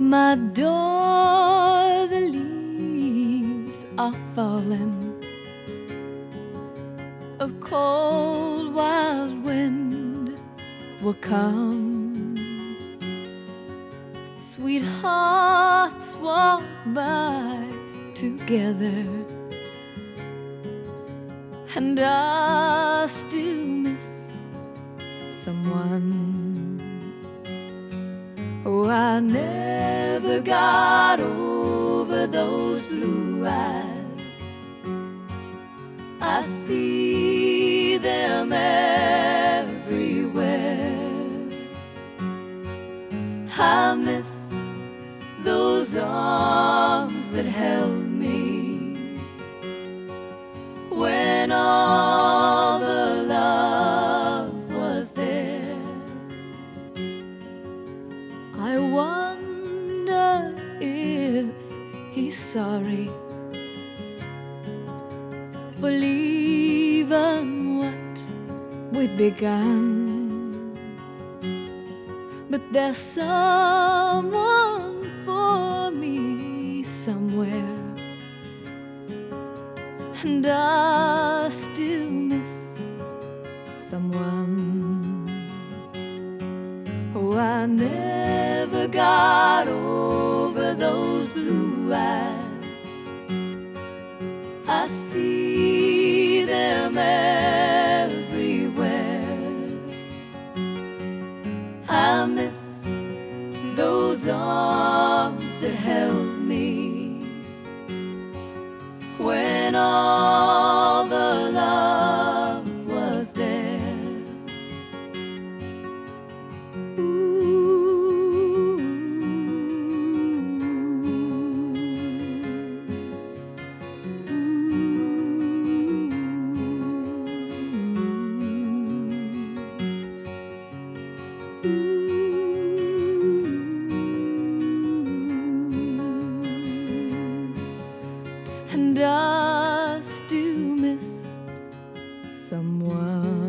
my door, the leaves are falling. A cold wild wind will come. Sweethearts walk by together, and I still miss someone. Oh, I never got over those blue eyes. I see them everywhere. I miss those arms that held me when all the love was there. I wonder if he's sorry for leaving what we'd begun. But there's someone for me somewhere, and I still miss someone. Oh, I never got over those blue eyes. I see them everywhere. I miss those arms that held me when all the love was there. And I still miss someone.